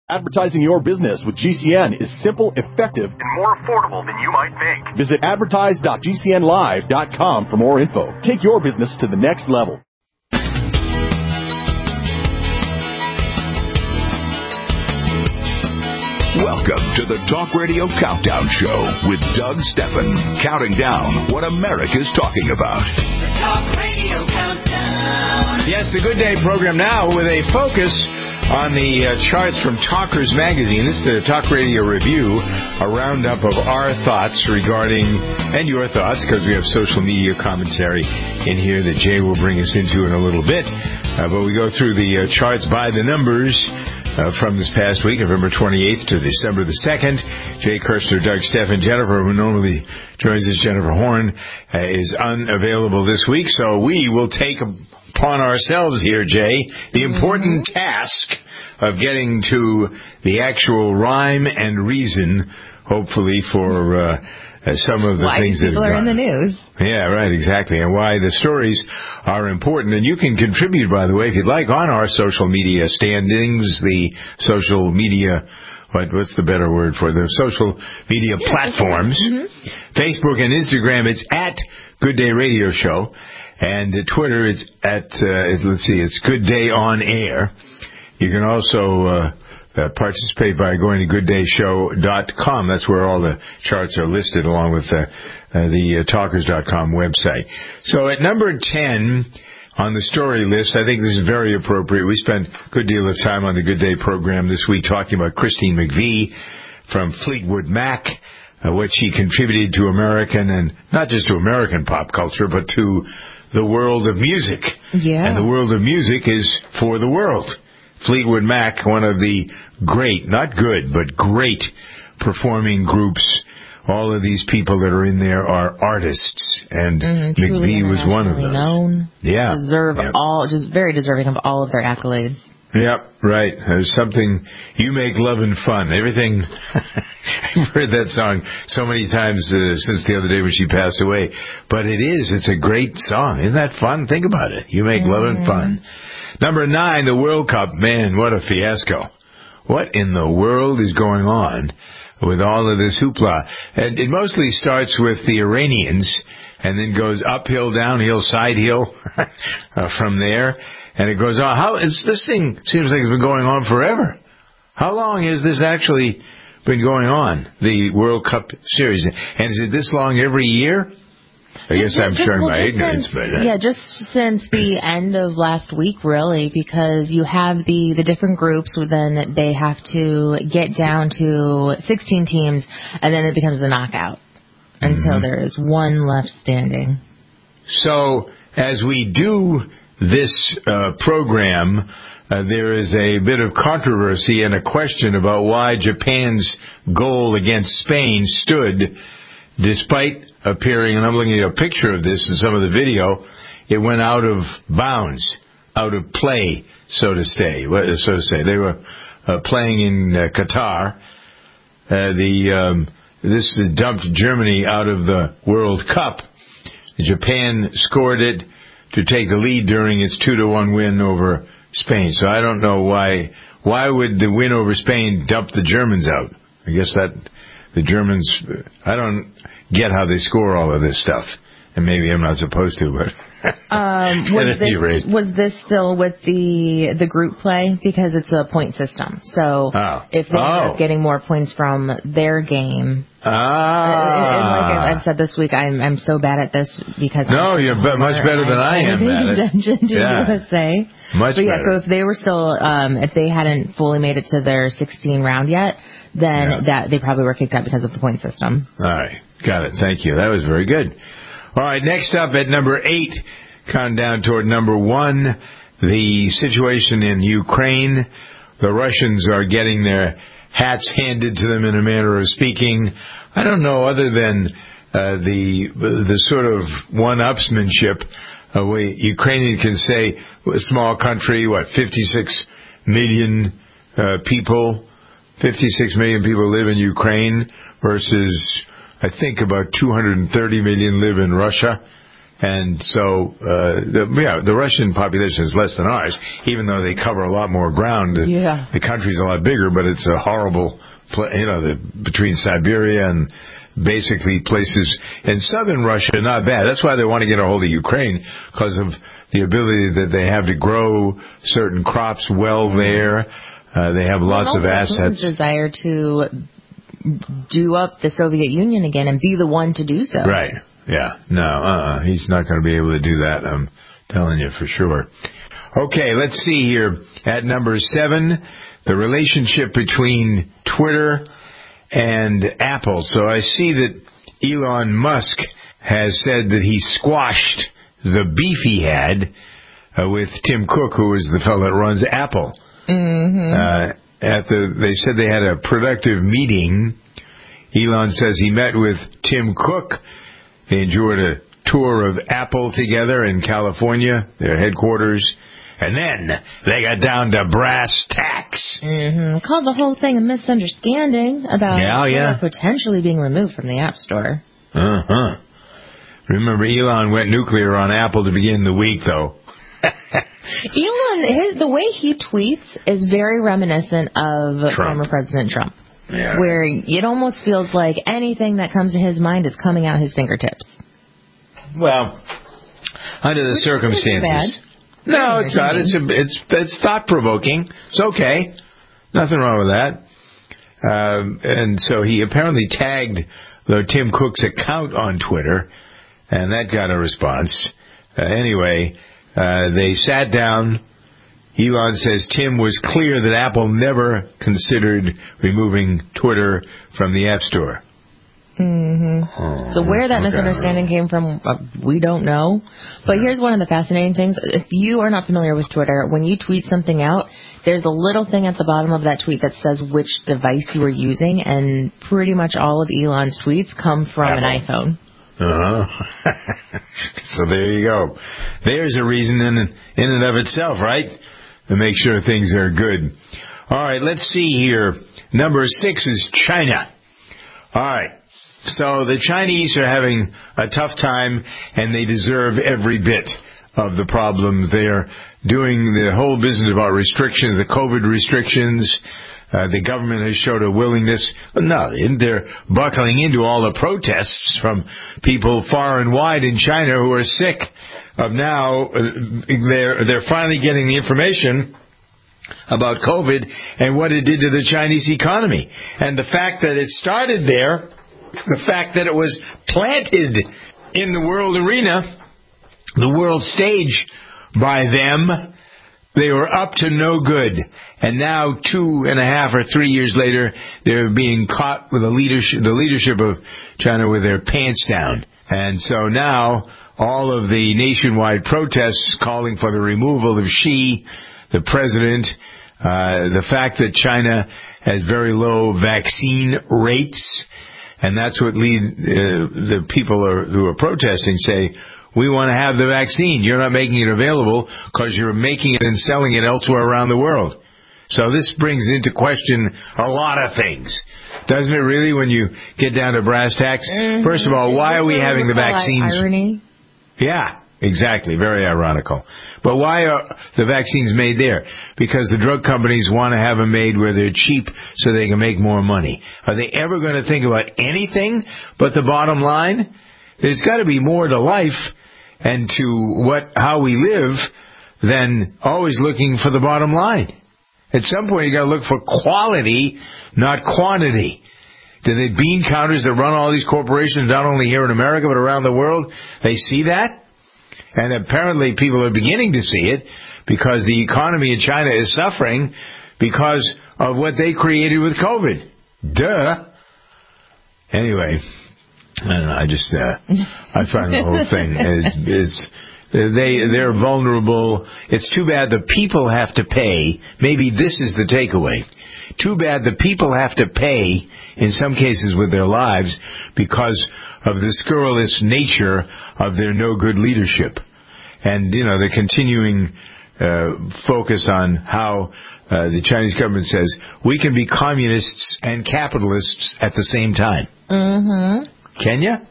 Advertising your business with GCN is simple, effective, and more affordable than you might think. Visit advertise.gcnlive.com for more info. Take your business to the next level. Welcome to the Talk Radio Countdown Show with Doug Steffen, counting down what America's talking about. The Talk Radio Countdown. Yes, the Good Day program now with a focus on the charts from Talkers Magazine. This is the Talk Radio Review, a roundup of our thoughts regarding, and your thoughts, because we have social media commentary in here that Jay will bring us into in a little bit. But we go through the charts by the numbers from this past week, November 28th to December the 2nd. Jay Kirshner, Doug Steffen, Jennifer, who normally joins us, Jennifer Horn, is unavailable this week, so we will take upon ourselves here, Jay, the important task of getting to the actual rhyme and reason, hopefully, for some of the things that people are in the news. Yeah, right, exactly, and why the stories are important. And you can contribute, by the way, if you'd like, on our social media standings, the social media, what's the better word for the social media platforms? Facebook and Instagram, it's at Good Day Radio Show. And Twitter, it's at, it's Good Day On Air. You can also participate by going to gooddayshow.com. That's where all the charts are listed, along with the talkers.com website. So at number 10 on the story list, I think this is very appropriate. We spent a good deal of time on the Good Day program this week talking about Christine McVie from Fleetwood Mac, what she contributed to American, and not just to American pop culture, but to the world of music. Yeah. And the world of music is for the world. Fleetwood Mac, one of the great, not good, but great performing groups. All of these people that are in there are artists, and McVie was one of them. Known, yeah. Just very deserving of all of their accolades. Yep, right. There's something, you make love and fun. Everything, I've heard that song so many times since the other day when she passed away. But it's a great song. Isn't that fun? Think about it. You make love and fun. Number 9, the World Cup. Man, what a fiasco. What in the world is going on with all of this hoopla? And it mostly starts with the Iranians and then goes uphill, downhill, side hill from there. And it goes on. This thing seems like it's been going on forever. How long has this actually been going on, the World Cup series? And is it this long every year? I guess I'm showing my ignorance. Just since the end of last week, really, because you have the different groups, then they have to get down to 16 teams, and then it becomes the knockout until there is one left standing. So, as we do this program, there is a bit of controversy and a question about why Japan's goal against Spain stood, despite appearing, and I'm looking at a picture of this and some of the video, it went out of bounds, out of play, so to say. They were playing in Qatar. This dumped Germany out of the World Cup. Japan scored it to take the lead during its 2-1 win over Spain. So I don't know why would the win over Spain dump the Germans out? I guess that the Germans, I don't get how they score all of this stuff. And maybe I'm not supposed to, but was this still with the group play? Because it's a point system. So if they end up getting more points from their game. And like I've said this week, I'm so bad at this because you're much better than I am at it. Attention to USA. Much better. So if they were still, if they hadn't fully made it to their 16 round yet, then that they probably were kicked out because of the point system. All right. Got it. Thank you. That was very good. All right. Next up at number 8, countdown toward number 1, the situation in Ukraine. The Russians are getting their hats handed to them in a manner of speaking. I don't know, other than the sort of one-upsmanship. Ukrainian can say, a small country, 56 million people. 56 million people live in Ukraine versus, I think, about 230 million live in Russia. And so, the Russian population is less than ours, even though they cover a lot more ground. Yeah. The country's a lot bigger, but it's a horrible, between Siberia and basically places in southern Russia, not bad. That's why they want to get a hold of Ukraine, because of the ability that they have to grow certain crops well there. They have lots of assets. Putin's desire to do up the Soviet Union again and be the one to do so. Right. Yeah. No, he's not going to be able to do that. I'm telling you for sure. Okay, let's see here. At number 7, the relationship between Twitter and Apple. So I see that Elon Musk has said that he squashed the beef he had with Tim Cook, who is the fellow that runs Apple. Mm-hmm. They said they had a productive meeting. Elon says he met with Tim Cook. They enjoyed a tour of Apple together in California, their headquarters. And then they got down to brass tacks. Mm-hmm. Called the whole thing a misunderstanding about potentially being removed from the App Store. Uh-huh. Remember, Elon went nuclear on Apple to begin the week, though. Elon, the way he tweets is very reminiscent of former President Trump. Yeah. Where it almost feels like anything that comes to his mind is coming out his fingertips. Well, under the circumstances. No, it's not. It's thought-provoking. It's okay. Nothing wrong with that. And so he apparently tagged Tim Cook's account on Twitter, and that got a response. Anyway, they sat down. Elon says Tim was clear that Apple never considered removing Twitter from the App Store. Mm-hmm. So where that misunderstanding came from, we don't know. But here's one of the fascinating things. If you are not familiar with Twitter, when you tweet something out, there's a little thing at the bottom of that tweet that says which device you are using, and pretty much all of Elon's tweets come from an iPhone. Uh-huh. So there you go. There's a reason in and of itself, right? To make sure things are good. All right, let's see here. Number 6 is China. All right. So the Chinese are having a tough time, and they deserve every bit of the problem. They're doing the whole business about restrictions, the COVID restrictions. The government has showed a willingness. No, they're buckling into all the protests from people far and wide in China who are sick of now. They're finally getting the information about COVID and what it did to the Chinese economy. And the fact that it started there, the fact that it was planted in the world arena, the world stage by them, they were up to no good. And now 2.5 or 3 years later, they're being caught with the leadership of China with their pants down. And so now all of the nationwide protests calling for the removal of Xi, the president, the fact that China has very low vaccine rates, and that's what the people who are protesting say, we want to have the vaccine. You're not making it available because you're making it and selling it elsewhere around the world. So this brings into question a lot of things. Doesn't it really, when you get down to brass tacks? Mm-hmm. First of all, why are we having the vaccines? Irony? Yeah, exactly. Very ironical. But why are the vaccines made there? Because the drug companies want to have them made where they're cheap so they can make more money. Are they ever going to think about anything but the bottom line? There's got to be more to life and to how we live than always looking for the bottom line. At some point, you got to look for quality, not quantity. Do the bean counters that run all these corporations, not only here in America but around the world, they see that? And apparently people are beginning to see it because the economy in China is suffering because of what they created with COVID. Duh. Anyway, I don't know, I find the whole thing they're vulnerable. It's too bad the people have to pay. Maybe this is the takeaway. Too bad the people have to pay, in some cases with their lives, because of the scurrilous nature of their no-good leadership. And, the continuing focus on how the Chinese government says, we can be communists and capitalists at the same time. Mm-hmm. Can you?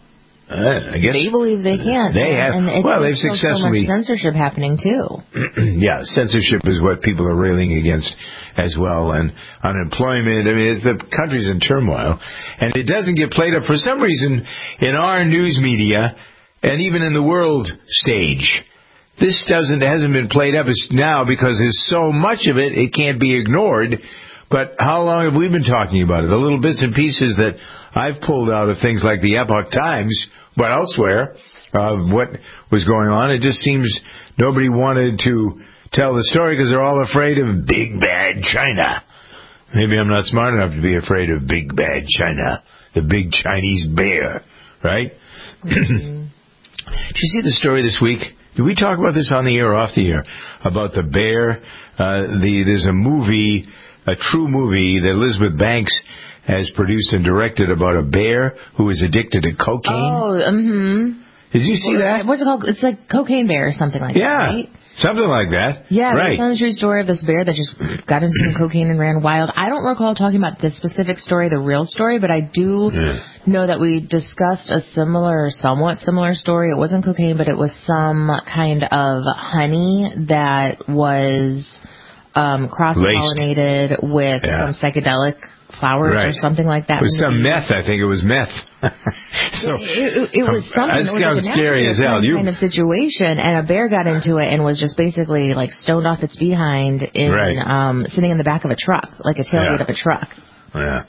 I guess they believe they can't. They have. And They've successfully. So much censorship happening too. Yeah, censorship is what people are railing against as well, and unemployment. I mean, the country's in turmoil, and it doesn't get played up for some reason in our news media, and even in the world stage. This hasn't been played up now because there's so much of it can't be ignored. But how long have we been talking about it? The little bits and pieces that I've pulled out of things like the Epoch Times, but elsewhere, what was going on. It just seems nobody wanted to tell the story because they're all afraid of big bad China. Maybe I'm not smart enough to be afraid of big bad China, the big Chinese bear, right? Mm-hmm. Did you see the story this week? Did we talk about this on the air or off the air? About the bear? There's a movie, a true movie that Elizabeth Banks has produced and directed about a bear who is addicted to cocaine. Oh, mm-hmm. Did you see that? What's it called? It's like Cocaine Bear or something like that, right? Something like that. Yeah, right. It's on the true story of this bear that just got into some cocaine and ran wild. I don't recall talking about this specific story, the real story, but I do know that we discussed a somewhat similar story. It wasn't cocaine, but it was some kind of honey that was cross-pollinated with some psychedelic flowers or something like that. It was some meth. I think it was meth. So it was something. That sounds scary as hell. Kind of situation, and a bear got into it and was just basically like stoned off its behind in sitting in the back of a truck, like a tailgate of a truck. Yeah.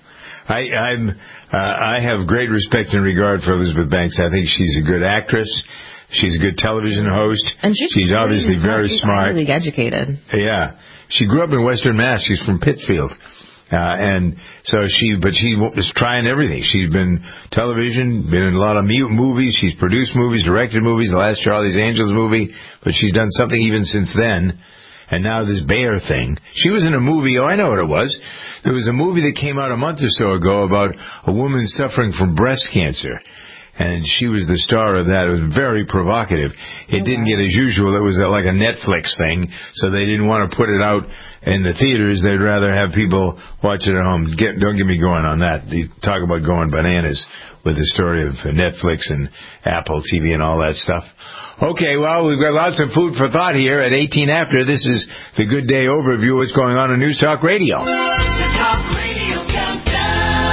I have great respect and regard for Elizabeth Banks. I think she's a good actress. She's a good television host. And she's obviously very smart. She's highly educated. Yeah. She grew up in Western Mass. She's from Pittsfield. And so she was trying everything. She's been television, been in a lot of movies. She's produced movies, directed movies, the last Charlie's Angels movie, but she's done something even since then. And now this bear thing. She was in a movie, I know what it was. There was a movie that came out a month or so ago about a woman suffering from breast cancer. And she was the star of that. It was very provocative. It didn't get as usual. It was like a Netflix thing, so they didn't want to put it out in the theaters. They'd rather have people watch it at home. Don't get me going on that. You talk about going bananas with the story of Netflix and Apple TV and all that stuff. Okay, well, we've got lots of food for thought here at 18 after. This is the Good Day Overview. What's going on in News Talk Radio? The Talk Radio Countdown.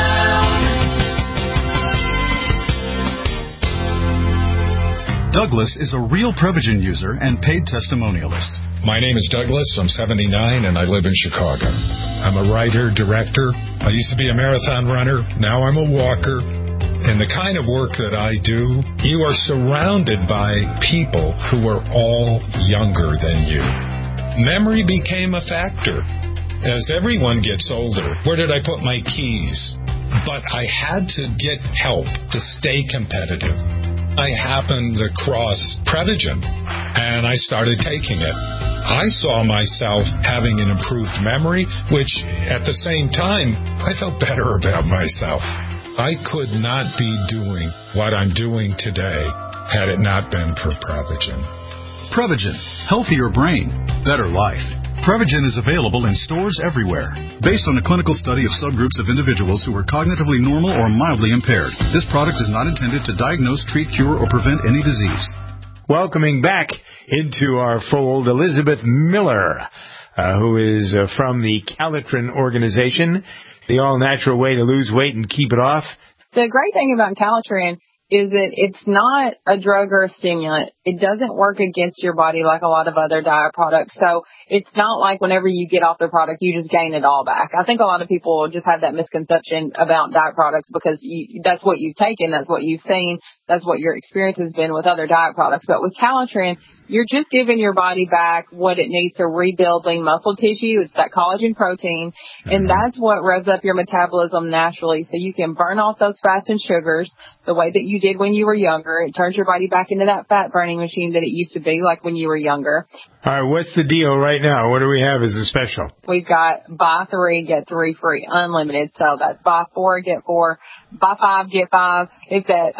Douglas is a real Prevagen user and paid testimonialist. My name is Douglas. I'm 79 and I live in Chicago. I'm a writer, director. I used to be a marathon runner. Now I'm a walker. And the kind of work that I do, you are surrounded by people who are all younger than you. Memory became a factor. As everyone gets older, where did I put my keys? But I had to get help to stay competitive. I happened across Prevagen, and I started taking it. I saw myself having an improved memory, which, at the same time, I felt better about myself. I could not be doing what I'm doing today had it not been for Prevagen. Prevagen, healthier brain, better life. Prevagen is available in stores everywhere. Based on a clinical study of subgroups of individuals who are cognitively normal or mildly impaired, this product is not intended to diagnose, treat, cure, or prevent any disease. Welcoming back into our fold Elizabeth Miller, who is from the Calitrin organization, the all-natural way to lose weight and keep it off. The great thing about Calitrin is that it's not a drug or a stimulant. It doesn't work against your body like a lot of other diet products. So it's not like whenever you get off the product, you just gain it all back. I think a lot of people just have that misconception about diet products because that's what you've taken, that's what you've seen, that's what your experience has been with other diet products. But with Calitrin, you're just giving your body back what it needs to rebuild lean muscle tissue. It's that collagen protein, and that's what revs up your metabolism naturally so you can burn off those fats and sugars the way that you did when you were younger. It turns your body back into that fat burning machine that it used to be like when you were younger. All right, what's the deal right now? What do we have as a special? We've got buy 3, get 3 free, unlimited. So that's buy 4, get 4, buy 5, get 5. It's at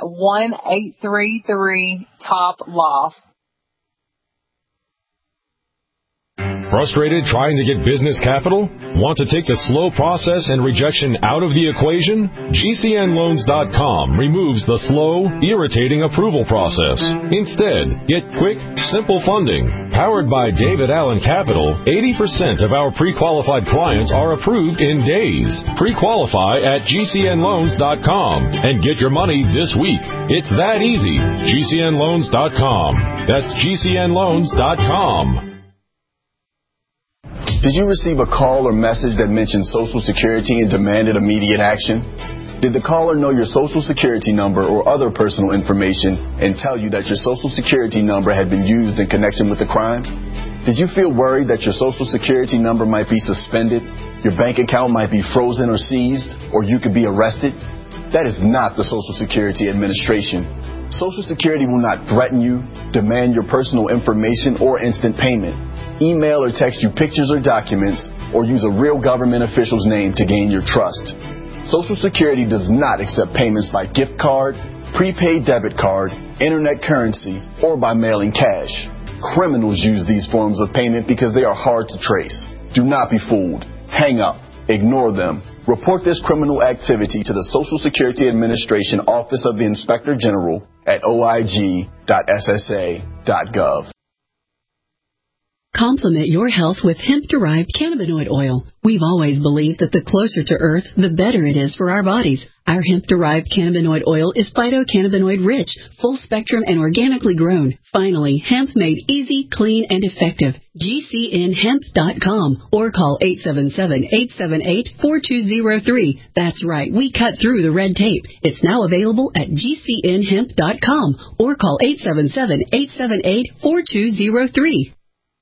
1-833 top loss. Frustrated trying to get business capital? Want to take the slow process and rejection out of the equation? GCNLoans.com removes the slow, irritating approval process. Instead, get quick, simple funding. Powered by David Allen Capital, 80% of our pre-qualified clients are approved in days. Pre-qualify at GCNLoans.com and get your money this week. It's that easy. GCNLoans.com. That's GCNLoans.com. Did you receive a call or message that mentioned Social Security and demanded immediate action? Did the caller know your Social Security number or other personal information and tell you that your Social Security number had been used in connection with the crime? Did you feel worried that your Social Security number might be suspended, your bank account might be frozen or seized, or you could be arrested? That is not the Social Security Administration. Social Security will not threaten you, demand your personal information, or instant payment, email or text you pictures or documents, or use a real government official's name to gain your trust. Social Security does not accept payments by gift card, prepaid debit card, internet currency, or by mailing cash. Criminals use these forms of payment because they are hard to trace. Do not be fooled. Hang up. Ignore them. Report this criminal activity to the Social Security Administration Office of the Inspector General at oig.ssa.gov. Complement your health with hemp-derived cannabinoid oil. We've always believed that the closer to Earth, the better it is for our bodies. Our hemp-derived cannabinoid oil is phytocannabinoid-rich, full-spectrum, and organically grown. Finally, hemp made easy, clean, and effective. GCNHemp.com or call 877-878-4203. That's right, we cut through the red tape. It's now available at GCNHemp.com or call 877-878-4203.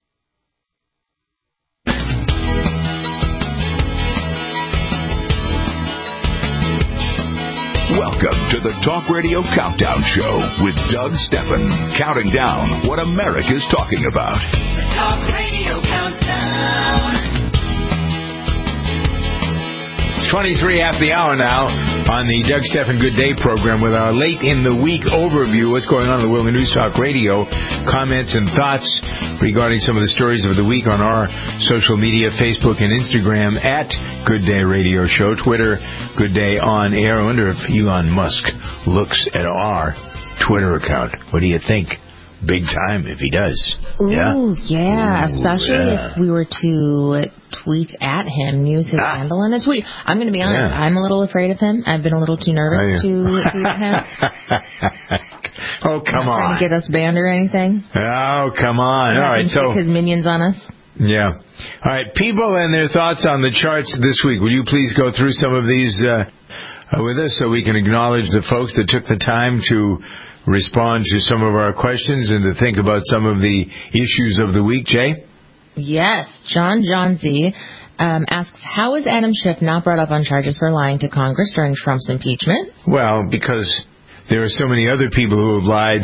Welcome to the Talk Radio Countdown Show with Doug Steffen, counting down what America's talking about. The Talk Radio Countdown. 23 after the hour now on the Doug Steffen Good Day program with our late in the week overview. What's going on in the world of News Talk Radio? Comments and thoughts regarding some of the stories of the week on our social media, Facebook and Instagram at Good Day Radio Show, Twitter, Good Day On Air. I wonder if Elon Musk looks at our Twitter account. What do you think? Big time if he does. Ooh, yeah. Especially if we were to tweet at him, use his handle in a tweet. I'm going to be honest, I'm a little afraid of him. I've been a little too nervous to tweet at him. Oh, come on. Trying to get us banned or anything. Oh, come on. All right, so his minions on us. Yeah. All right, people and their thoughts on the charts this week. Will you please go through some of these with us so we can acknowledge the folks that took the time to respond to some of our questions and to think about some of the issues of the week, Jay? Yes. John Z asks, how is Adam Schiff not brought up on charges for lying to Congress during Trump's impeachment? Well, because there are so many other people who have lied.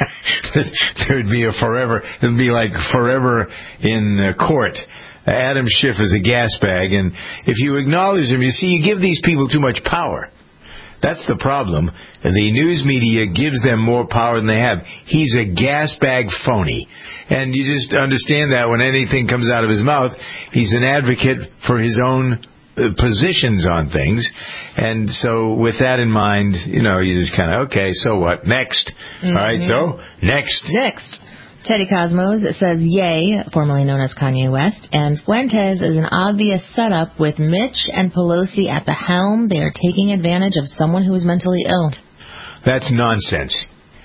There'd be it'd be like forever in court. Adam Schiff is a gas bag, and if you acknowledge him, you see, you give these people too much power. That's the problem. The news media gives them more power than they have. He's a gas bag phony. And you just understand that when anything comes out of his mouth, he's an advocate for his own positions on things. And so with that in mind, you just kind of, okay, so what? Next. Mm-hmm. All right, so next. Teddy Cosmos says, yay, formerly known as Kanye West, and Fuentes is an obvious setup with Mitch and Pelosi at the helm. They are taking advantage of someone who is mentally ill. That's nonsense.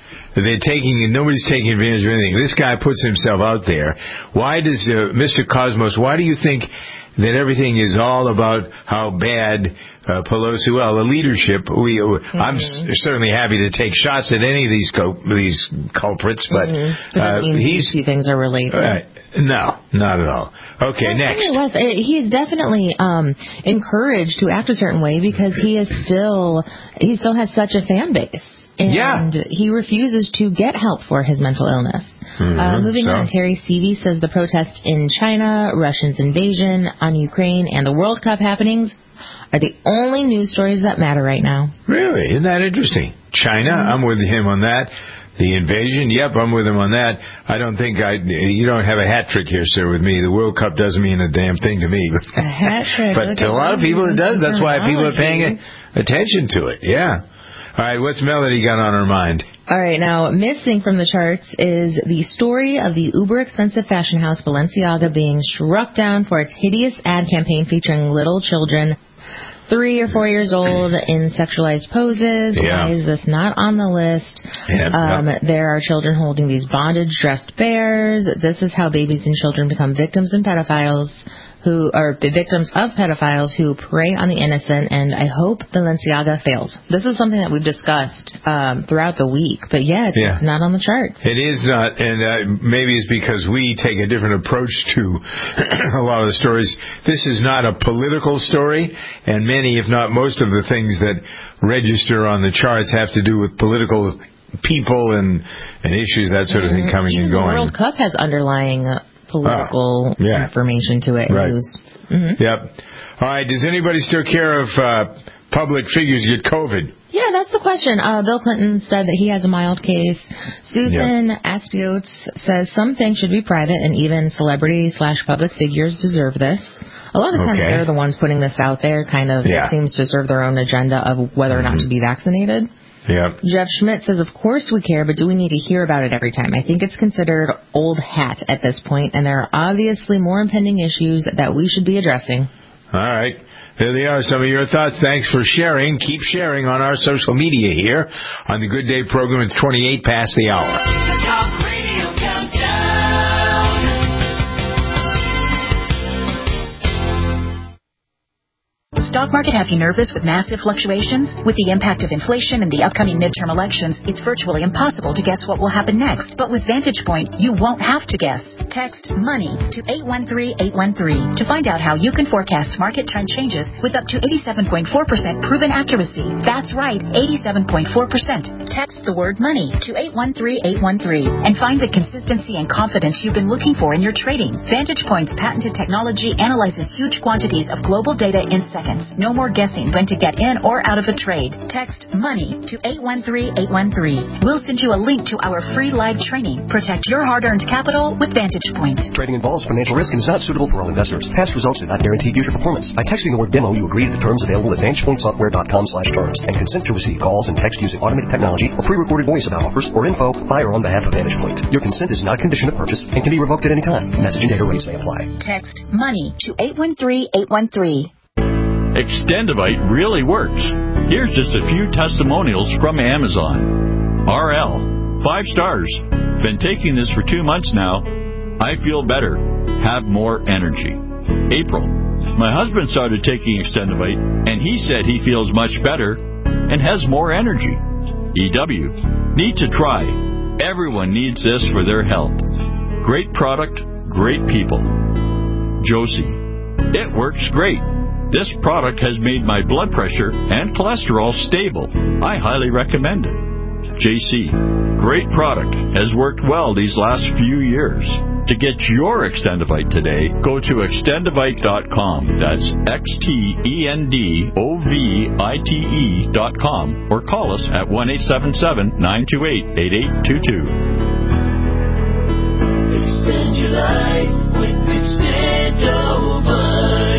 Nobody's taking advantage of anything. This guy puts himself out there. Why does Mr. Cosmos, why do you think that everything is all about how bad Pelosi, well, the leadership, I'm certainly happy to take shots at any of these culprits, but these two things are related. No, not at all. Okay, next. He is definitely encouraged to act a certain way because he still has such a fan base. And he refuses to get help for his mental illness. Moving on, Terry Seavey says the protests in China, Russia's invasion on Ukraine, and the World Cup happenings are the only news stories that matter right now. Really? Isn't that interesting? China, I'm with him on that. The invasion? Yep, I'm with him on that. I don't think you don't have a hat trick here, sir, with me. The World Cup doesn't mean a damn thing to me. A hat trick. But to a lot of people it does. That's why people are paying attention to it. Yeah. All right, what's Melody got on her mind? All right, now, missing from the charts is the story of the uber-expensive fashion house Balenciaga being struck down for its hideous ad campaign featuring little children 3 or 4 years old in sexualized poses. Yeah. Why is this not on the list? There are children holding these bondage-dressed bears. This is how babies and children become victims of pedophiles who prey on the innocent, and I hope Balenciaga fails. This is something that we've discussed throughout the week, but it's not on the charts. It is not, and maybe it's because we take a different approach to a lot of the stories. This is not a political story, and many, if not most of the things that register on the charts have to do with political people and issues, that sort of thing coming and going. The World Cup has underlying political information to it. Right. Mm-hmm. Yep. All right. Does anybody still care if public figures get COVID? Yeah, that's the question. Bill Clinton said that he has a mild case. Susan Aspiots says some things should be private, and even celebrity/public figures deserve this. A lot of times they're the ones putting this out there, it seems to serve their own agenda of whether or not to be vaccinated. Yep. Jeff Schmidt says, of course we care, but do we need to hear about it every time? I think it's considered old hat at this point, and there are obviously more impending issues that we should be addressing. All right. There they are, some of your thoughts. Thanks for sharing. Keep sharing on our social media here on the Good Day program. It's 28 past the hour. The Talk Radio Countdown. The stock market have you nervous with massive fluctuations? With the impact of inflation and the upcoming midterm elections, it's virtually impossible to guess what will happen next. But with Vantage Point, you won't have to guess. Text MONEY to 813-813 to find out how you can forecast market trend changes with up to 87.4% proven accuracy. That's right, 87.4%. Text the word MONEY to 813-813 and find the consistency and confidence you've been looking for in your trading. Vantage Point's patented technology analyzes huge quantities of global data in seconds. No more guessing when to get in or out of a trade. Text MONEY to 813-813. We'll send you a link to our free live training. Protect your hard-earned capital with Vantage Point. Trading involves financial risk and is not suitable for all investors. Past results do not guarantee future performance. By texting the word demo, you agree to the terms available at VantagePointSoftware.com/terms and consent to receive calls and text using automated technology or pre-recorded voice about offers or info by or on behalf of Vantage Point. Your consent is not a condition of purchase and can be revoked at any time. Message and data rates may apply. Text MONEY to 813-813. Extendivite really works. Here's just a few testimonials from Amazon. RL, 5 stars. Been taking this for 2 months now. I feel better. Have more energy. April, my husband started taking Extendivite, and he said he feels much better and has more energy. EW, need to try. Everyone needs this for their health. Great product, great people. Josie, it works great. This product has made my blood pressure and cholesterol stable. I highly recommend it. JC, great product. Has worked well these last few years. To get your Extendivite today, go to extendivite.com. That's XTENDOVITE.com or call us at 1-877-928-8822. Extend your life with Extendovite.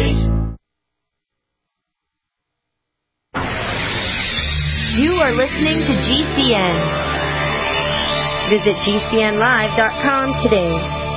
You are listening to GCN. Visit GCNlive.com today.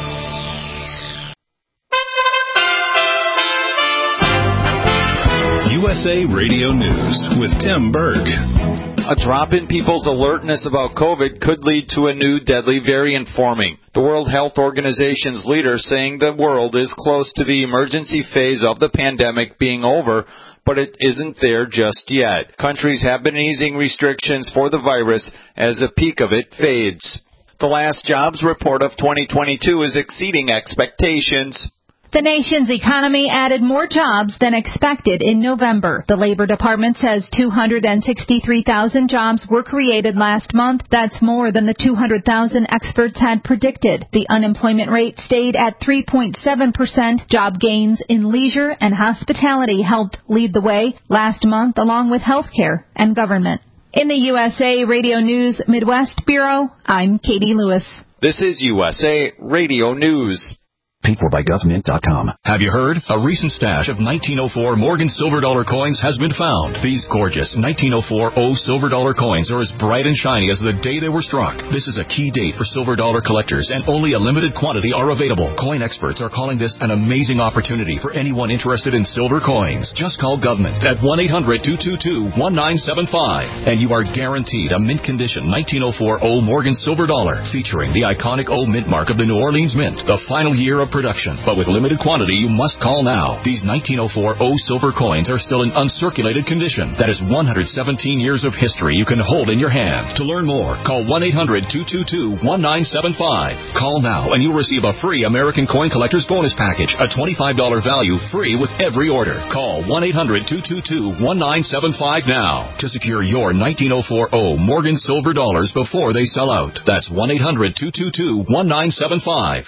USA Radio News with Tim Berg. A drop in people's alertness about COVID could lead to a new deadly variant forming. The World Health Organization's leader saying the world is close to the emergency phase of the pandemic being over, but it isn't there just yet. Countries have been easing restrictions for the virus as the peak of it fades. The last jobs report of 2022 is exceeding expectations. The nation's economy added more jobs than expected in November. The Labor Department says 263,000 jobs were created last month. That's more than the 200,000 experts had predicted. The unemployment rate stayed at 3.7%. Job gains in leisure and hospitality helped lead the way last month, along with healthcare and government. In the USA Radio News Midwest Bureau, I'm Katie Lewis. This is USA Radio News. Paid for by government.com. Have you heard? A recent stash of 1904 Morgan silver dollar coins has been found. These gorgeous 1904 silver dollar coins are as bright and shiny as the day they were struck. This is a key date for silver dollar collectors, and only a limited quantity are available. Coin experts are calling this an amazing opportunity for anyone interested in silver coins. Just call government at 1-800-222-1975, and you are guaranteed a mint condition 1904 Morgan silver dollar featuring the iconic O mint mark of the New Orleans Mint, the final year of production. But with limited quantity, you must call now. These 1904 silver coins are still in uncirculated condition. That is 117 years of history you can hold in your hand. To learn more, call 1-800-222-1975. Call now and you'll receive a free American Coin Collector's Bonus Package, a $25 value, free with every order. Call 1-800-222-1975 now to secure your 1904 Morgan silver dollars before they sell out. That's 1-800-222-1975.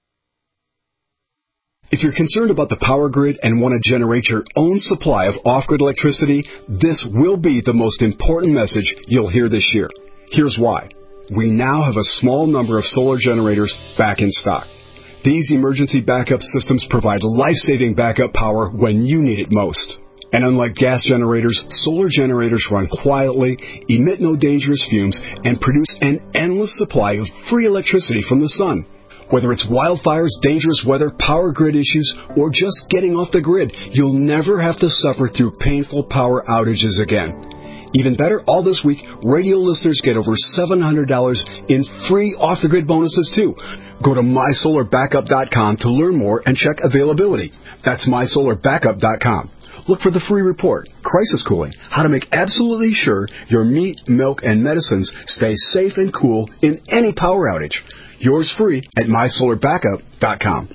If you're concerned about the power grid and want to generate your own supply of off-grid electricity, this will be the most important message you'll hear this year. Here's why. We now have a small number of solar generators back in stock. These emergency backup systems provide life-saving backup power when you need it most. And unlike gas generators, solar generators run quietly, emit no dangerous fumes, and produce an endless supply of free electricity from the sun. Whether it's wildfires, dangerous weather, power grid issues, or just getting off the grid, you'll never have to suffer through painful power outages again. Even better, all this week, radio listeners get over $700 in free off-the-grid bonuses, too. Go to mysolarbackup.com to learn more and check availability. That's mysolarbackup.com. Look for the free report, Crisis Cooling, how to make absolutely sure your meat, milk, and medicines stay safe and cool in any power outage. Yours free at mysolarbackup.com.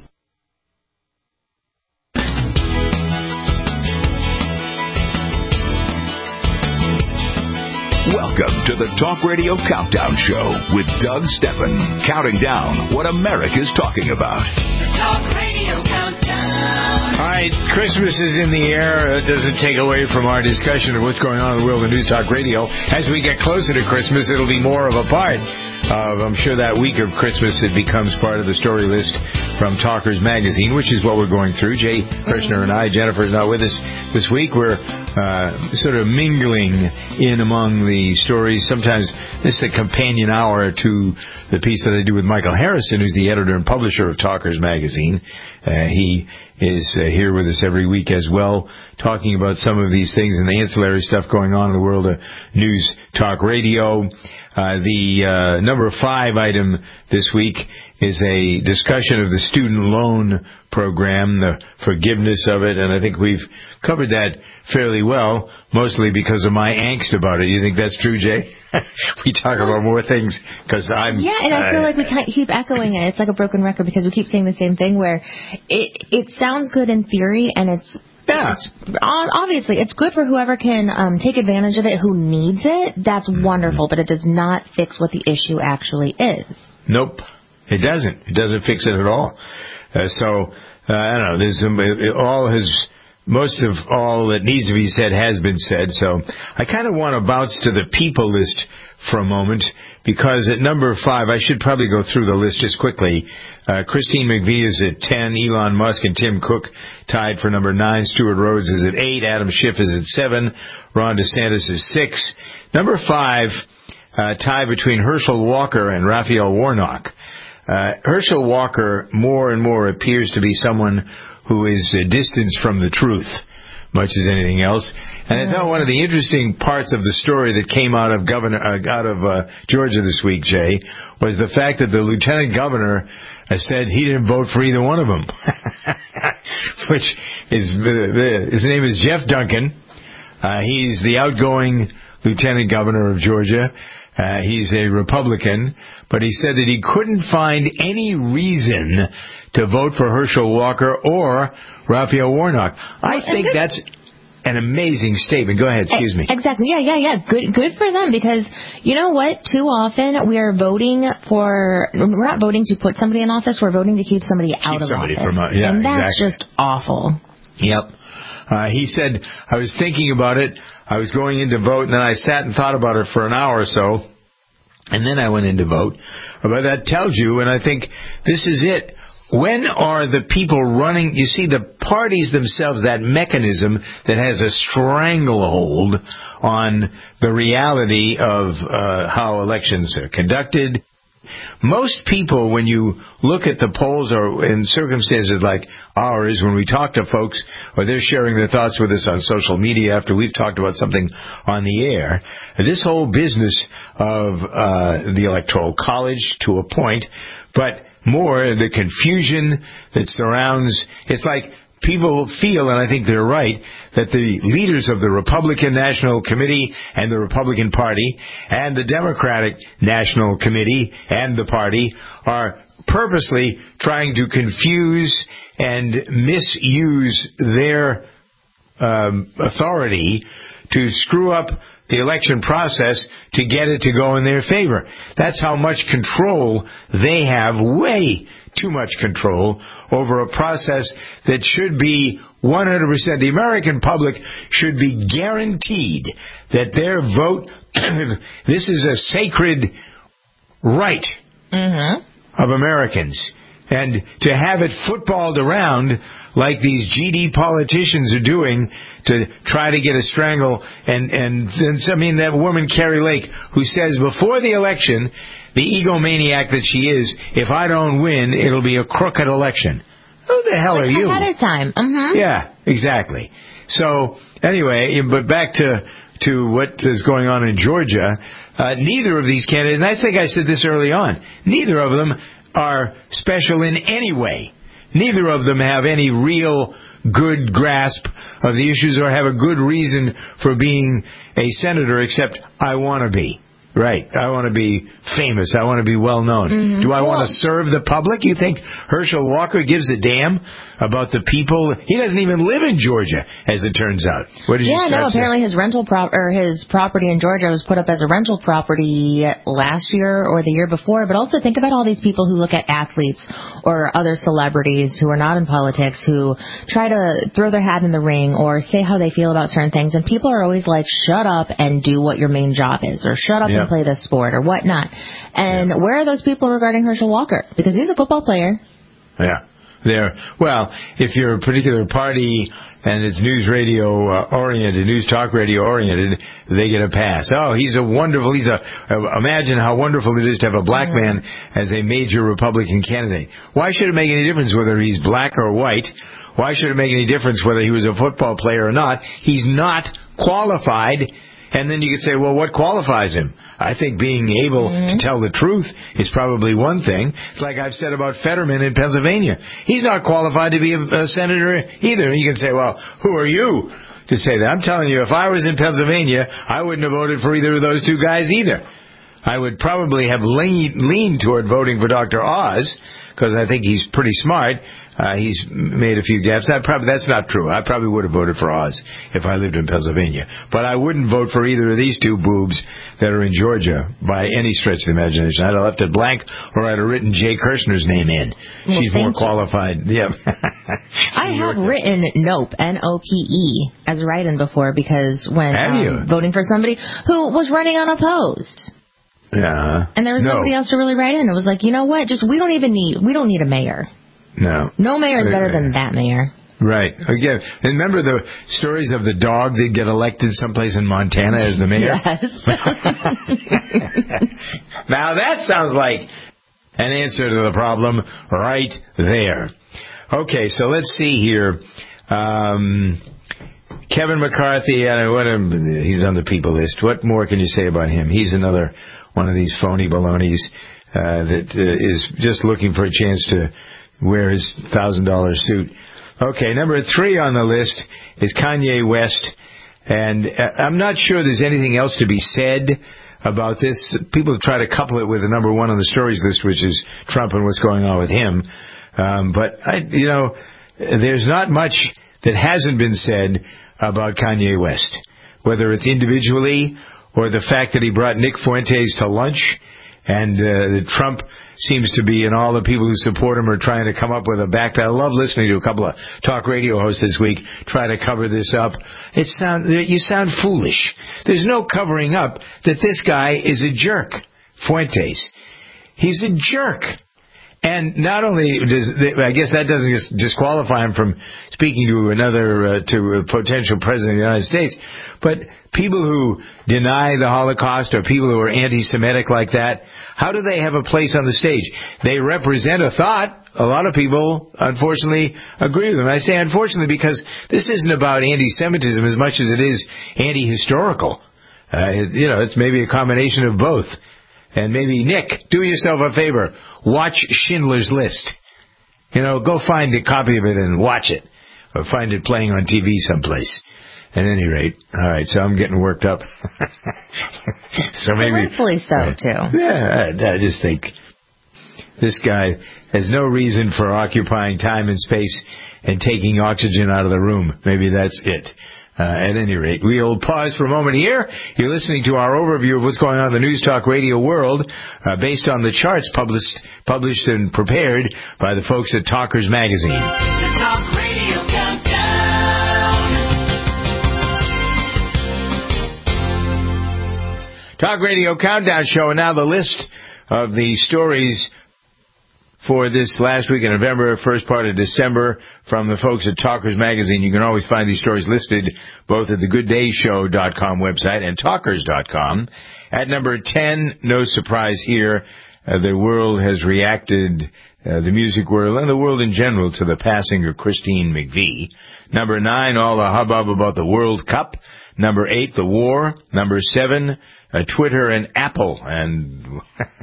Welcome to the Talk Radio Countdown Show with Doug Steffen, counting down what America's talking about. The Talk Radio Countdown. All right, Christmas is in the air. It doesn't take away from our discussion of what's going on in the world of News Talk Radio. As we get closer to Christmas, it'll be more of a part of, I'm sure, that week of Christmas. It becomes part of the story list from Talkers Magazine, which is what we're going through. Jay Kirshner and I, Jennifer's not with us this week. We're sort of mingling in among the stories. Sometimes this is a companion hour to the piece that I do with Michael Harrison, who's the editor and publisher of Talkers Magazine. He is here with us every week as well, talking about some of these things and the ancillary stuff going on in the world of News Talk Radio. The number 5 item this week is a discussion of the student loan program, the forgiveness of it, and I think we've covered that fairly well, mostly because of my angst about it. You think that's true, Jay? We talk about more things because I'm... Yeah, and I feel like we keep echoing it. It's like a broken record because we keep saying the same thing where it sounds good in theory, and it's obviously, it's good for whoever can take advantage of it, who needs it. That's wonderful, but it does not fix what the issue actually is. Nope, it doesn't. It doesn't fix it at all. I don't know. Most of all that needs to be said has been said. So I kind of want to bounce to the people list for a moment, because at number 5, I should probably go through the list just quickly. Christine McVie is at 10. Elon Musk and Tim Cook tied for number 9. Stuart Rhodes is at 8. Adam Schiff is at 7. Ron DeSantis is 6. Number 5, tie between Herschel Walker and Raphael Warnock. Herschel Walker more and more appears to be someone who is distanced from the truth, much as anything else. And I thought one of the interesting parts of the story that came out of Georgia this week, Jay, was the fact that the lieutenant governor said he didn't vote for either one of them. Which is, his name is Jeff Duncan. He's the outgoing lieutenant governor of Georgia. He's a Republican, but he said that he couldn't find any reason to vote for Herschel Walker or Raphael Warnock. I think that's an amazing statement. Go ahead, excuse me. Exactly. Yeah. Good for them, because you know what? Too often we're not voting to put somebody in office, we're voting to keep somebody out of office. And that's just awful. Yep. He said, I was thinking about it. I was going in to vote, and then I sat and thought about it for an hour or so, and then I went in to vote. But that tells you, and I think this is it. When are the people running? You see, the parties themselves, that mechanism that has a stranglehold on the reality of how elections are conducted. Most people, when you look at the polls or in circumstances like ours, when we talk to folks or they're sharing their thoughts with us on social media after we've talked about something on the air, this whole business of the Electoral College to a point, but more the confusion that surrounds, it's like people feel, and I think they're right, that the leaders of the Republican National Committee and the Republican Party and the Democratic National Committee and the party are purposely trying to confuse and misuse their authority to screw up the election process to get it to go in their favor. That's how much control they have, way too much control over a process that should be 100%. The American public should be guaranteed that their vote, this is a sacred right of Americans. And to have it footballed around like these GD politicians are doing to try to get a strangle. And I mean, that woman, Carrie Lake, who says before the election, the egomaniac that she is, if I don't win, it'll be a crooked election. Who the hell are you? Ahead of time. Yeah, exactly. So, anyway, but back to what is going on in Georgia, neither of these candidates, and I think I said this early on, neither of them are special in any way. Neither of them have any real good grasp of the issues or have a good reason for being a senator except I want to be. Right. I want to be famous. I want to be well known. Do I want to serve the public? You think Herschel Walker gives a damn about the people? He doesn't even live in Georgia, as it turns out. What did you start saying? Apparently his his property in Georgia was put up as a rental property last year or the year before. But also think about all these people who look at athletes or other celebrities who are not in politics who try to throw their hat in the ring or say how they feel about certain things. And people are always like, shut up and do what your main job is, or shut up and play this sport or whatnot. And where are those people regarding Herschel Walker? Because he's a football player. Yeah. Well, if you're a particular party and it's news radio oriented, news talk radio oriented, they get a pass. Oh, imagine how wonderful it is to have a black man as a major Republican candidate. Why should it make any difference whether he's black or white? Why should it make any difference whether he was a football player or not? He's not qualified. And then you could say, well, what qualifies him? I think being able to tell the truth is probably one thing. It's like I've said about Fetterman in Pennsylvania. He's not qualified to be a senator either. You can say, well, who are you to say that? I'm telling you, if I was in Pennsylvania, I wouldn't have voted for either of those two guys either. I would probably have leaned toward voting for Dr. Oz, because I think he's pretty smart. He's made a few gaps. That's not true. I probably would have voted for Oz if I lived in Pennsylvania. But I wouldn't vote for either of these two boobs that are in Georgia by any stretch of the imagination. I'd have left it blank, or I'd have written Jay Kirshner's name in. She's more qualified. Yeah. I have written NOPE, N-O-P-E, as write-in before, because when voting for somebody who was running unopposed. Yeah. And there was nobody else to really write in. It was like, you know what? We don't need a mayor. No. No mayor is better than that mayor. Right. Again, remember the stories of the dog that get elected someplace in Montana as the mayor? Yes. Now that sounds like an answer to the problem right there. Okay, so let's see here. Kevin McCarthy, he's on the people list. What more can you say about him? He's another one of these phony balonies that is just looking for a chance to wear his $1,000 suit. Okay, number 3 on the list is Kanye West, and I'm not sure there's anything else to be said about this. People try to couple it with the number 1 on the stories list, which is Trump and what's going on with him. But there's not much that hasn't been said about Kanye West, whether it's individually or the fact that he brought Nick Fuentes to lunch And Trump seems to be, and all the people who support him are trying to come up with a backpedal. I love listening to a couple of talk radio hosts this week try to cover this up. You sound foolish. There's no covering up that this guy is a jerk. Fuentes. He's a jerk. And not only I guess that doesn't disqualify him from speaking to to a potential president of the United States, but people who deny the Holocaust or people who are anti-Semitic like that, how do they have a place on the stage? They represent a thought. A lot of people, unfortunately, agree with them. I say unfortunately because this isn't about anti-Semitism as much as it is anti-historical. It's maybe a combination of both. And maybe, Nick, do yourself a favor. Watch Schindler's List. Go find a copy of it and watch it. Or find it playing on TV someplace. At any rate, all right, so I'm getting worked up. So maybe... Rightfully so, too. Yeah, I just think this guy has no reason for occupying time and space and taking oxygen out of the room. Maybe that's it. At any rate, we'll pause for a moment here. You're listening to our overview of what's going on in the News Talk Radio world, based on the charts published and prepared by the folks at Talkers Magazine. The Talk Radio Countdown. Talk Radio Countdown Show, and now the list of the stories for this last week in November, first part of December, from the folks at Talkers Magazine. You can always find these stories listed both at the GoodDayShow.com website and Talkers.com. At number 10, no surprise here, the world has reacted, the music world and the world in general, to the passing of Christine McVie. Number 9, all the hubbub about the World Cup. Number 8, the war. Number 7, Twitter and Apple. And...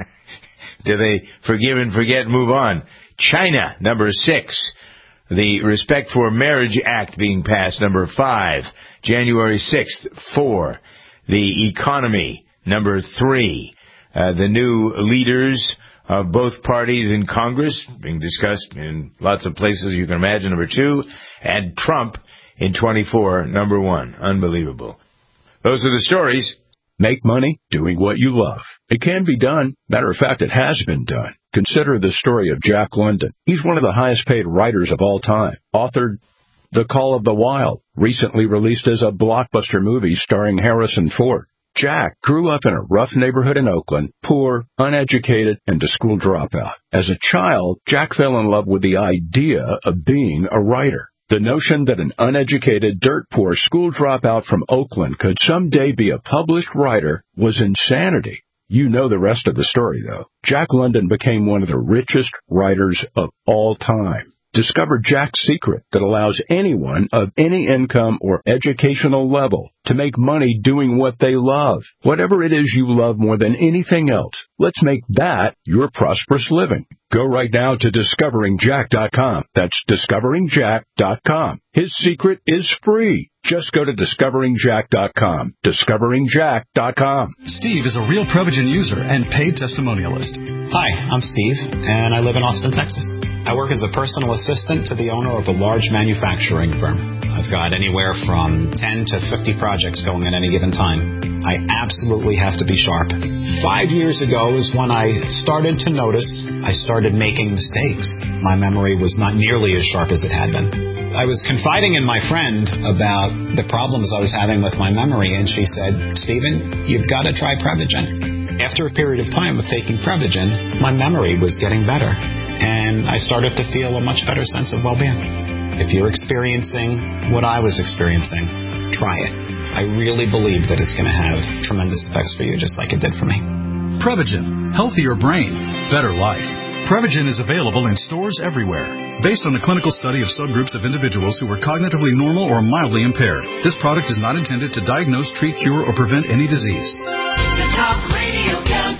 do they forgive and forget and move on? China, number 6. The Respect for Marriage Act being passed, number 5. January 6th, 4. The economy, number 3. The new leaders of both parties in Congress being discussed in lots of places you can imagine, number 2. And Trump in 24, number 1. Unbelievable. Those are the stories. Make money doing what you love. It can be done. Matter of fact, it has been done. Consider the story of Jack London. He's one of the highest-paid writers of all time. Authored The Call of the Wild, recently released as a blockbuster movie starring Harrison Ford. Jack grew up in a rough neighborhood in Oakland, poor, uneducated, and a school dropout. As a child, Jack fell in love with the idea of being a writer. The notion that an uneducated, dirt-poor school dropout from Oakland could someday be a published writer was insanity. You know the rest of the story, though. Jack London became one of the richest writers of all time. Discover Jack's secret that allows anyone of any income or educational level to make money doing what they love. Whatever it is you love more than anything else, let's make that your prosperous living. Go right now to DiscoveringJack.com. That's DiscoveringJack.com. His secret is free. Just go to DiscoveringJack.com. DiscoveringJack.com. Steve is a real Prevagen user and paid testimonialist. Hi, I'm Steve, and I live in Austin, Texas. I work as a personal assistant to the owner of a large manufacturing firm. I've got anywhere from 10 to 50 projects going at any given time. I absolutely have to be sharp. 5 years ago is when I started to notice I started making mistakes. My memory was not nearly as sharp as it had been. I was confiding in my friend about the problems I was having with my memory, and she said, Stephen, you've got to try Prevagen. After a period of time of taking Prevagen, my memory was getting better, and I started to feel a much better sense of well-being. If you're experiencing what I was experiencing, try it. I really believe that it's going to have tremendous effects for you, just like it did for me. Prevagen. Healthier brain. Better life. Prevagen is available in stores everywhere. Based on a clinical study of subgroups of individuals who were cognitively normal or mildly impaired, this product is not intended to diagnose, treat, cure, or prevent any disease. The Talk Radio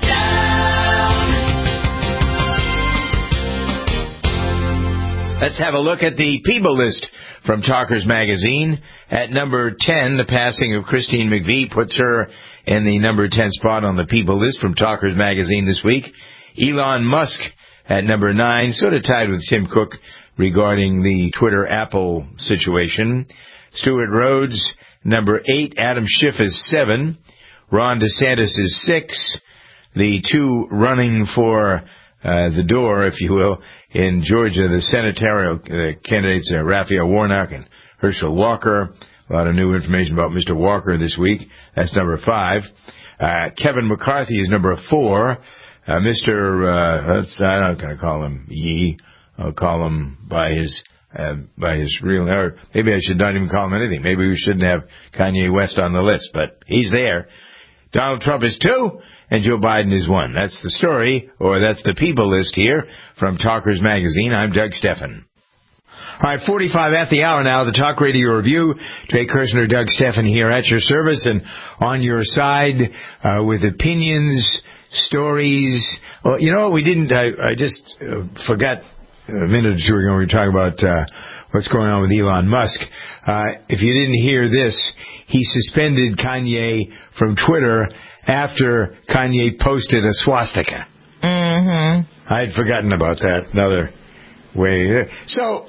Countdown. Let's have a look at the People list from Talkers Magazine. At number 10, the passing of Christine McVie puts her in the number 10 spot on the People list from Talkers Magazine this week. Elon Musk at number 9, sort of tied with Tim Cook regarding the Twitter-Apple situation. Stuart Rhodes, number 8. Adam Schiff is 7. Ron DeSantis is 6. the two running for the door, if you will, in Georgia, the senatorial candidates, Raphael Warnock and Herschel Walker. A lot of new information about Mr. Walker this week. That's number 5. Kevin McCarthy is number 4. I'm not going to call him Yee. I'll call him by his real, or maybe I should not even call him anything. Maybe we shouldn't have Kanye West on the list, but he's there. Donald Trump is 2, and Joe Biden is 1. That's the story, or that's the people list here from Talkers Magazine. I'm Doug Steffen. All right, 45 at the hour now, the Talk Radio Review. Jay Kirshner, Doug Steffen here at your service and on your side with opinions, stories. Well, you know what we didn't, I just forgot a minute or two ago we were talking about what's going on with Elon Musk. If you didn't hear this, he suspended Kanye from Twitter after Kanye posted a swastika. Mm-hmm. I had forgotten about that. Another way. So,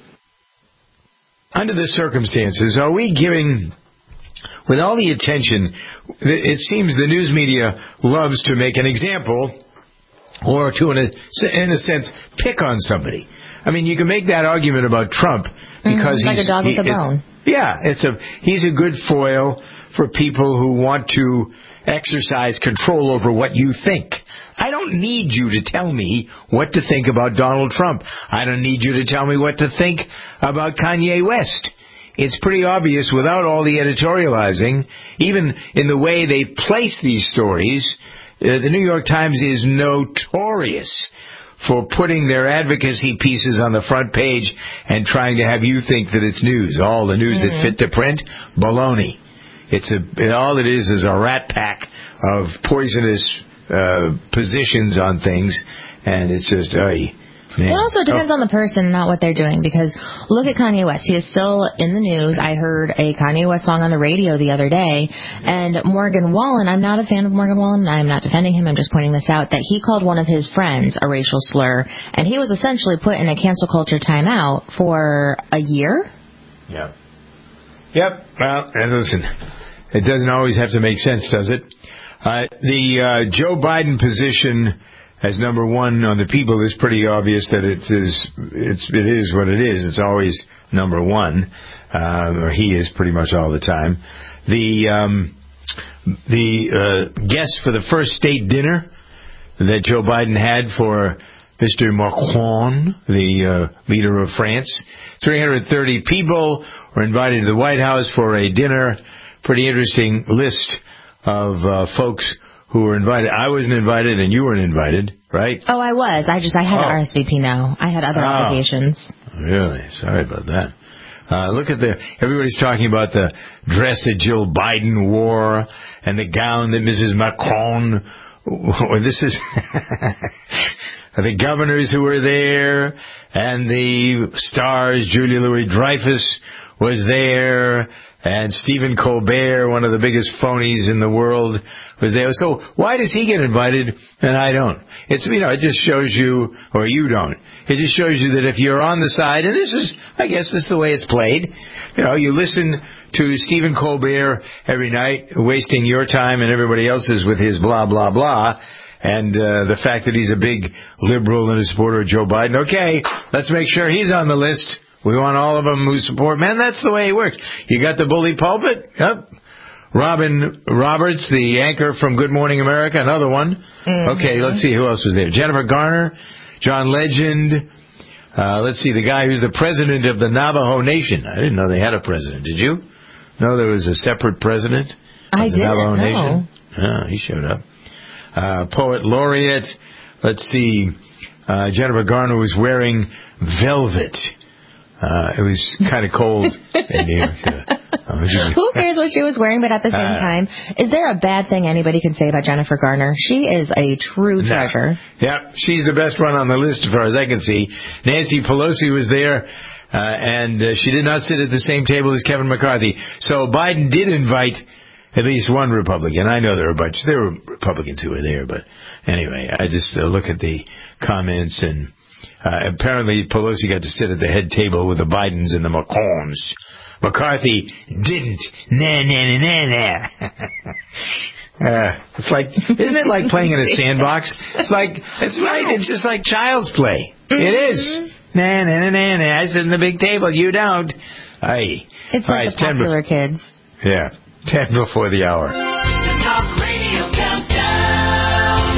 under the circumstances, are we giving, with all the attention, it seems the news media loves to make an example or to, in a sense, pick on somebody. I mean, you can make that argument about Trump because he's like a dog with a bone. Yeah, he's a good foil for people who want to exercise control over what you think. I don't need you to tell me what to think about Donald Trump. I don't need you to tell me what to think about Kanye West. It's pretty obvious without all the editorializing, even in the way they place these stories. The New York Times is notorious for putting their advocacy pieces on the front page and trying to have you think that it's news. All the news that fit to print, baloney. All it is a rat pack of poisonous positions on things, and it's just, man. It also depends on the person, not what they're doing, because look at Kanye West. He is still in the news. I heard a Kanye West song on the radio the other day, and Morgan Wallen, I'm not a fan of Morgan Wallen, I'm not defending him, I'm just pointing this out, that he called one of his friends a racial slur, and he was essentially put in a cancel culture timeout for a year. Yeah. Yep. Well, and listen, it doesn't always have to make sense, does it? The Joe Biden position as number 1 on the people is pretty obvious that it is what it is. It's always number 1, or he is pretty much all the time. The guest for the first state dinner that Joe Biden had for Mr. Macron, the leader of France, 330 people were invited to the White House for a dinner. Pretty interesting list of folks who were invited. I wasn't invited, and you weren't invited, right? Oh, I was. I had RSVP now. I had other obligations. Really? Sorry about that. Look at everybody's talking about the dress that Jill Biden wore and the gown that Mrs. Macron. This is the governors who were there and the stars. Julia Louis-Dreyfus was there. And Stephen Colbert, one of the biggest phonies in the world, was there. So why does he get invited and I don't? It just shows you, or you don't. It just shows you that if you're on the side, and I guess this is the way it's played. You listen to Stephen Colbert every night, wasting your time and everybody else's with his blah, blah, blah. And the fact that he's a big liberal and a supporter of Joe Biden. Okay, let's make sure he's on the list. We want all of them who support. Man, that's the way it works. You got the bully pulpit. Yep. Robin Roberts, the anchor from Good Morning America, another one. Mm-hmm. Okay, let's see who else was there. Jennifer Garner, John Legend. Let's see, the guy who's the president of the Navajo Nation. I didn't know they had a president. Did you? No, there was a separate president of the Navajo Nation. Oh, he showed up. Poet laureate. Let's see. Jennifer Garner was wearing velvet. It was kind of cold in New York. Who cares what she was wearing, but at the same time, is there a bad thing anybody can say about Jennifer Garner? She is a true treasure. Yeah, she's the best one on the list as far as I can see. Nancy Pelosi was there, and she did not sit at the same table as Kevin McCarthy. So Biden did invite at least one Republican. I know there were a bunch. There were Republicans who were there, but anyway, I just look at the comments and... apparently Pelosi got to sit at the head table with the Bidens and the Macrons. McCarthy didn't. Nah. It's like, isn't it like playing in a sandbox? It's like, it's right. It's just like child's play. It is. Nah. I sit in the big table. You don't. Aye. It's like the popular kids. Yeah. 10 before the hour. Talk Radio Countdown.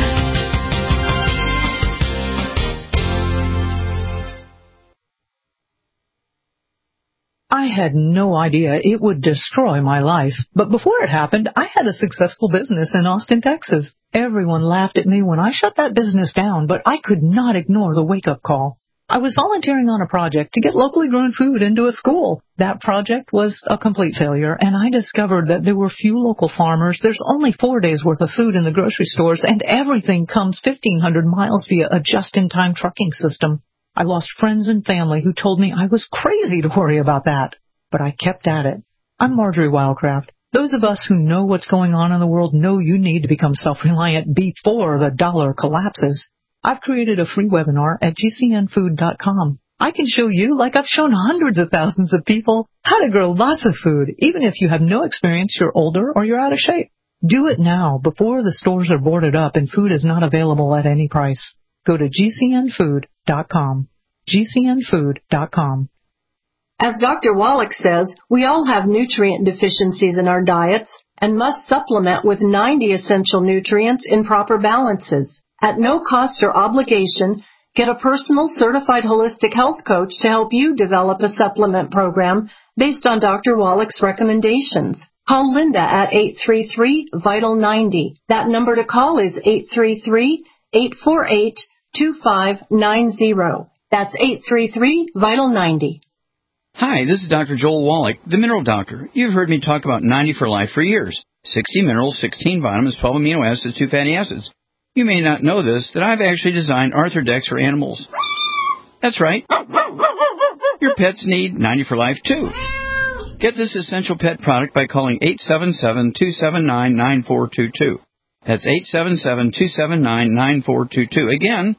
I had no idea it would destroy my life. But before it happened, I had a successful business in Austin, Texas. Everyone laughed at me when I shut that business down, but I could not ignore the wake-up call. I was volunteering on a project to get locally grown food into a school. That project was a complete failure, and I discovered that there were few local farmers. There's only 4 days' worth of food in the grocery stores, and everything comes 1,500 miles via a just-in-time trucking system. I lost friends and family who told me I was crazy to worry about that. But I kept at it. I'm Marjorie Wildcraft. Those of us who know what's going on in the world know you need to become self-reliant before the dollar collapses. I've created a free webinar at gcnfood.com. I can show you, like I've shown hundreds of thousands of people, how to grow lots of food, even if you have no experience, you're older, or you're out of shape. Do it now, before the stores are boarded up and food is not available at any price. Go to gcnfood.com. gcnfood.com. As Dr. Wallach says, we all have nutrient deficiencies in our diets and must supplement with 90 essential nutrients in proper balances. At no cost or obligation, get a personal certified holistic health coach to help you develop a supplement program based on Dr. Wallach's recommendations. Call Linda at 833-VITAL-90. That number to call is 833-848-2590. That's 833-VITAL-90. Hi, this is Dr. Joel Wallach, the Mineral Doctor. You've heard me talk about 90 for Life for years. 60 minerals, 16 vitamins, 12 amino acids, 2 fatty acids. You may not know this, that I've actually designed Arthrodex for animals. That's right. Your pets need 90 for Life, too. Get this essential pet product by calling 877-279-9422. That's 877-279-9422. Again,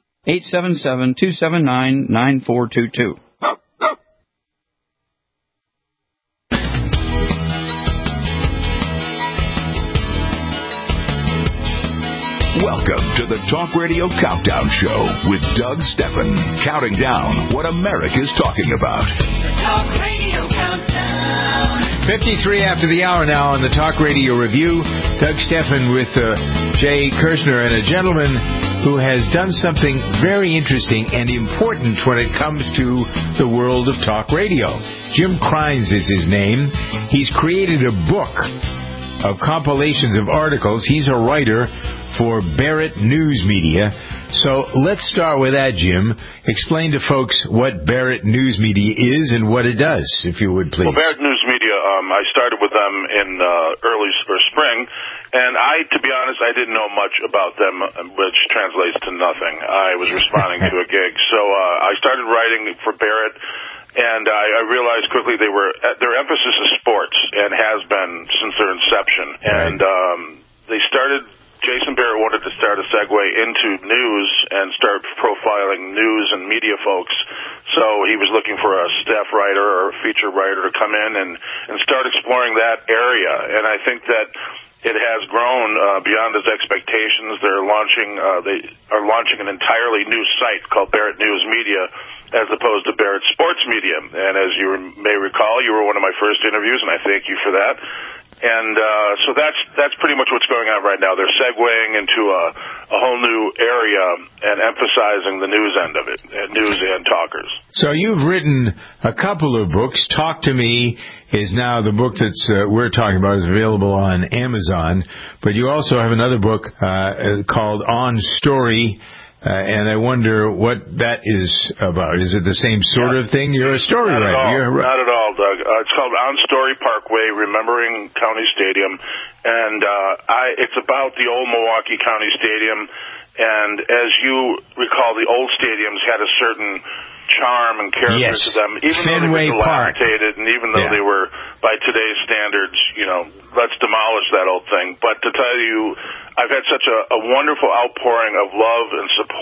877-279-9422. Welcome to the Talk Radio Countdown Show with Doug Steffen, counting down what America's talking about. The Talk Radio Countdown. 53 after the hour now on the Talk Radio Review. Doug Steffen with Jay Kirshner, and a gentleman who has done something very interesting and important when it comes to the world of talk radio. Jim Crines is his name. He's created a book of compilations of articles. He's a writer for Barrett News Media. So let's start with that, Jim. Explain to folks what Barrett News Media is and what it does, if you would, please. Well, Barrett News Media, I started with them in early spring, and to be honest, I didn't know much about them, which translates to nothing. I was responding to a gig. So I started writing for Barrett, and I realized quickly their emphasis is sports and has been since their inception. And they started. Jason Barrett wanted to start a segue into news and start profiling news and media folks. So he was looking for a staff writer or a feature writer to come in and start exploring that area. And I think that it has grown beyond his expectations. They are launching an entirely new site called Barrett News Media, as opposed to Barrett Sports Media. And as you may recall, you were one of my first interviews, and I thank you for that. And so that's pretty much what's going on right now. They're segueing into a whole new area and emphasizing the news end of it, news and talkers. So you've written a couple of books. Talk to Me is now the book that's we're talking about, is available on Amazon. But you also have another book called On Story. And I wonder what that is about. Is it the same sort of thing? You're a story writer. Not at all, Doug. It's called On Story Parkway, Remembering County Stadium. And it's about the old Milwaukee County Stadium. And as you recall, the old stadiums had a certain charm and character to them, even though they were dilapidated and even though they were, by today's standards, let's demolish that old thing. But to tell you, I've had such a wonderful outpouring of love and support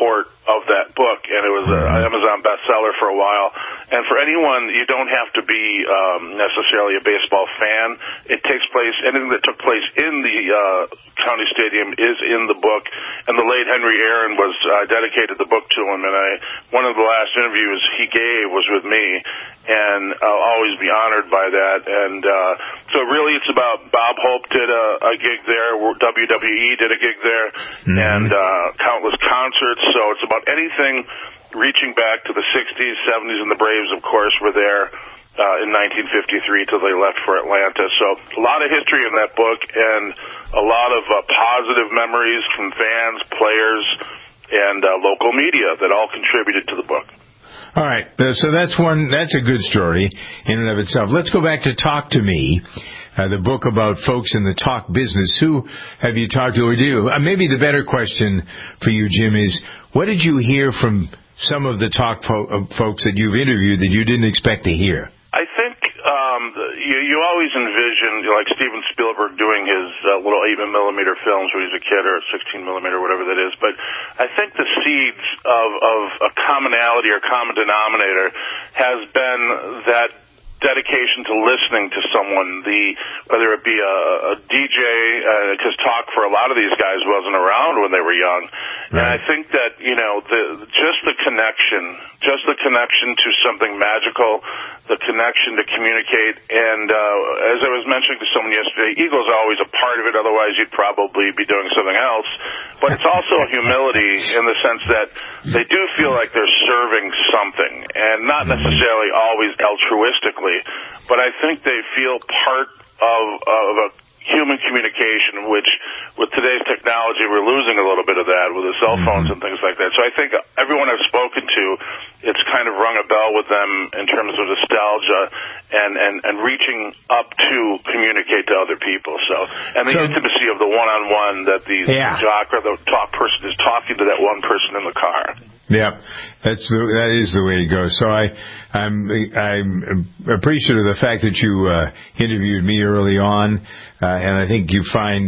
of that book, and it was an Amazon bestseller for a while. And for anyone, you don't have to be necessarily a baseball fan. It takes place, anything that took place in the county stadium is in the book, and the late Henry Aaron was dedicated the book to him, and one of the last interviews he gave was with me, and I'll always be honored by that. And so really it's about Bob Hope did a gig there, WWE did a gig there, and countless concerts, so it's about anything reaching back to the 60s, 70s, and the Braves, of course, were there in 1953 till they left for Atlanta. So a lot of history in that book and a lot of positive memories from fans, players, and local media that all contributed to the book. All right, so that's a good story in and of itself. Let's go back to Talk to Me. The book about folks in the talk business. Who have you talked to, or do? Maybe the better question for you, Jim, is what did you hear from some of the talk folks that you've interviewed that you didn't expect to hear? I think you always envision, like Steven Spielberg doing his little 8mm films when he's a kid, or 16mm, whatever that is. But I think the seeds of a commonality or common denominator has been that dedication to listening to someone, whether it be a DJ, because talk for a lot of these guys wasn't around when they were young. Right. And I think that, just the connection to something magical, the connection to communicate, and as I was mentioning to someone yesterday, ego's always a part of it, otherwise you'd probably be doing something else. But it's also a humility in the sense that they do feel like they're serving something, and not necessarily always altruistically, but I think they feel part of a human communication, which with today's technology we're losing a little bit of that with the cell phones and things like that. So I think everyone I've spoken to, it's kind of rung a bell with them in terms of nostalgia and reaching up to communicate to other people. And the intimacy of the one-on-one that the jock or the talk person is talking to that one person in the car. Yeah, that is the way to go. So I'm appreciative of the fact that you interviewed me early on, and I think you find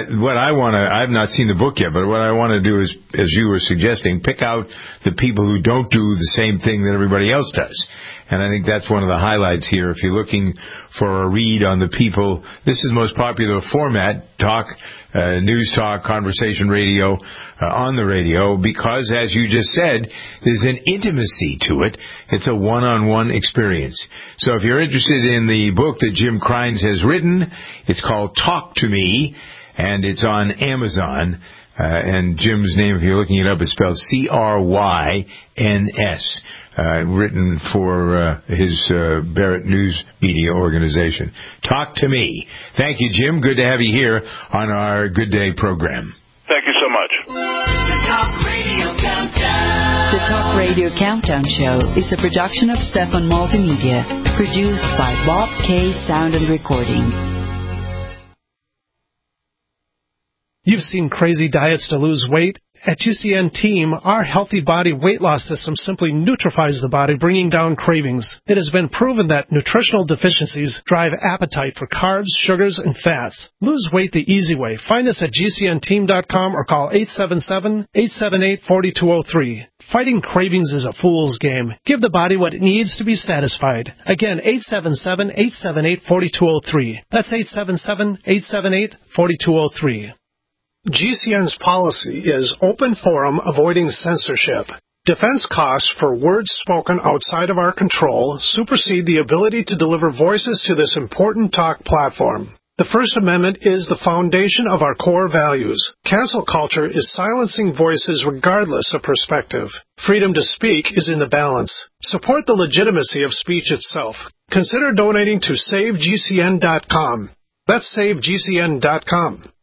I've not seen the book yet, but what I want to do is, as you were suggesting, pick out the people who don't do the same thing that everybody else does. And I think that's one of the highlights here. If you're looking for a read on the people, this is the most popular format, talk, news talk, conversation radio, on the radio, because, as you just said, there's an intimacy to it. It's a one-on-one experience. So if you're interested in the book that Jim Crines has written, it's called Talk to Me, and it's on Amazon. And Jim's name, if you're looking it up, is spelled Cryns. Written for his Barrett News Media organization. Talk to Me. Thank you, Jim. Good to have you here on our Good Day program. Thank you so much. The Talk Radio Countdown. The Talk Radio Countdown Show is a production of Stefan Multimedia, produced by Bob K. Sound and Recording. You've seen crazy diets to lose weight. At GCN Team, our healthy body weight loss system simply neutralizes the body, bringing down cravings. It has been proven that nutritional deficiencies drive appetite for carbs, sugars, and fats. Lose weight the easy way. Find us at GCNteam.com or call 877-878-4203. Fighting cravings is a fool's game. Give the body what it needs to be satisfied. Again, 877-878-4203. That's 877-878-4203. GCN's policy is open forum, avoiding censorship. Defense costs for words spoken outside of our control supersede the ability to deliver voices to this important talk platform. The First Amendment is the foundation of our core values. Cancel culture is silencing voices regardless of perspective. Freedom to speak is in the balance. Support the legitimacy of speech itself. Consider donating to SaveGCN.com. That's SaveGCN.com.